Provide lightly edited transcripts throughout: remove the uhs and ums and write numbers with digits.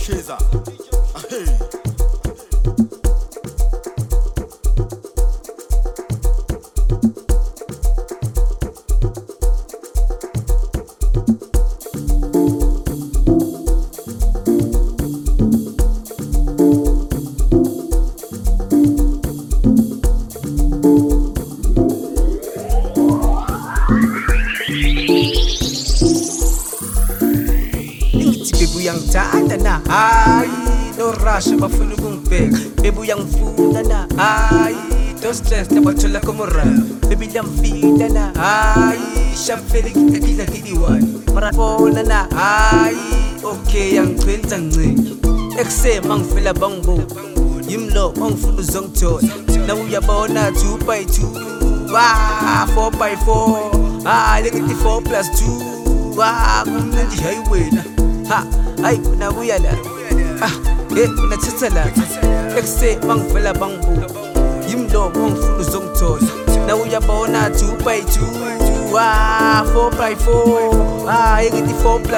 Shiza. Hey. Uyangithanda na hayi no rush bafuna ukungibheka baby uyangifuna na hayi don't stress labathola komora baby lamfida na hayi shafeli ngidla ngiliwani mara fona na hayi okay yangicwenza ncinci ekusema ngifela bangibuka yimlo mangifuna uzongithola na uyabona 2 by 2 4 by 4 lekithi 4+2 kumnandi hayi wena ha hayi unabuya la unathatha la ekuse mangivela bangibuka yimlomo ngifuna uzongithola na uyabona 2 by 2 4 by 4 ekithi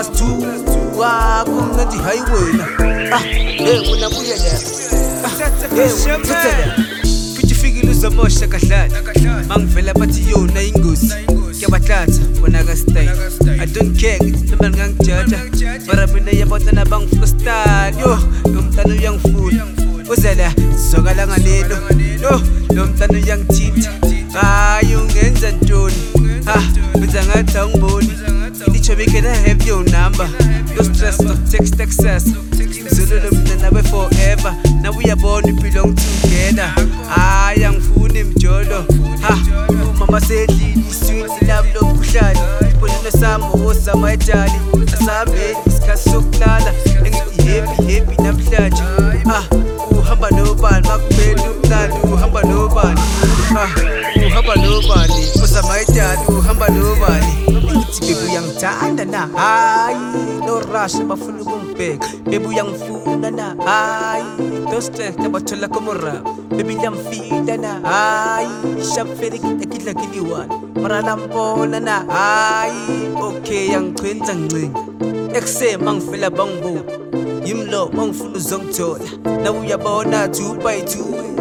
4+2 kumnandi hayi wena unabuya la unathatha la futhi fikile uzomosha kahlala mangivela bathi yona ingozi Kiabatlatha, wanaga style I don't care, ngithi noma ngangijaja Mara mina yabona bangifuna style Yo, lo mntana uyangifuna Uzela, sizwakala ngalelo Lo mntana uyangithinta Hayi ungenza ntoni Benza ngathi awungiboni Ngitsho can I have your number No stress, no text excess Ngimzololo mina nawe forever Na uyabona we belong together Hayi angifuni mjolo Mama sedlini iswini lami lokuhlala Ibonile sami osama etshali Asambeni isikhathi sokulala Engithi happy namhlanje Uhamba nobani makubeni umnandi uhamba nobani Uhamba nobani osama etshali uhamba nobani Ngithi baby uyangithanda na hayi no rush bafuna ukungibheka baby uyangifuna na hayi don't stress labathola komora baby lamfida na hayi shafeli ngidla ngiliwani mara lampona na hayi okay yangicwenza ncinci ekusema ngifela bangibuka yimlo mangifuna uzongithola na uyabona 2 by 2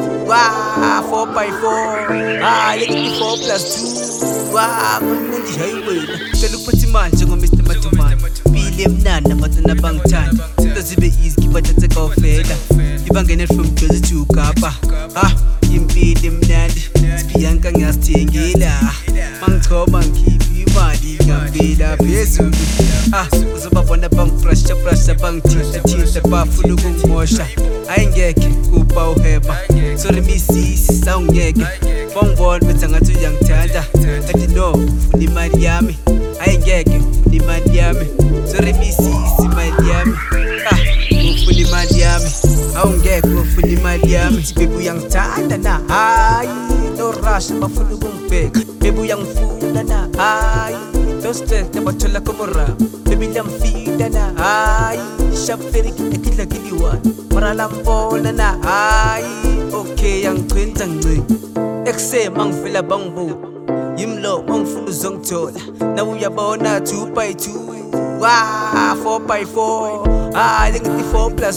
4 by 4 lekithi 4+2 kumnandi hayi wena cela ukuphatha imali njengo-Mr. Matumane pili emnandi nabatana bangithanda into zibe easy ngibathathe kawuvela ibangene from Jozi to Kapa impilo emnandi sibiyanka ngiyasithengela mangichoma ngikhipha imali ngavela phezulu uzobabona bangifrasha bangithinta bafuna ukungimosha ayingeke kuba uheba sorry misisi sawungeke bangibona benza ngathi uyangithanda kanti no ufuna imali yami ayingeke ufuna imali yami sorry misisi imali yami ufuna imali yami awungeke ufuna imali yami baby uyangithanda na hayi no rush bafuna ukungibheka baby uyangifuna na hayi don't stress labathola komora baby lamfida na hayi shafeli ngidla ngiliwani mara lampona na hayi okay yangicwenza ncinci ekusema ngivela bangibuka yimlo mangifuna uzongithola na uyabona 2 by 2 4 by 4 lekithi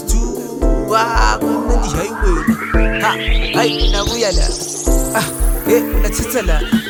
4+2 kumnandi hayi wena hayi unabuya la unathatha la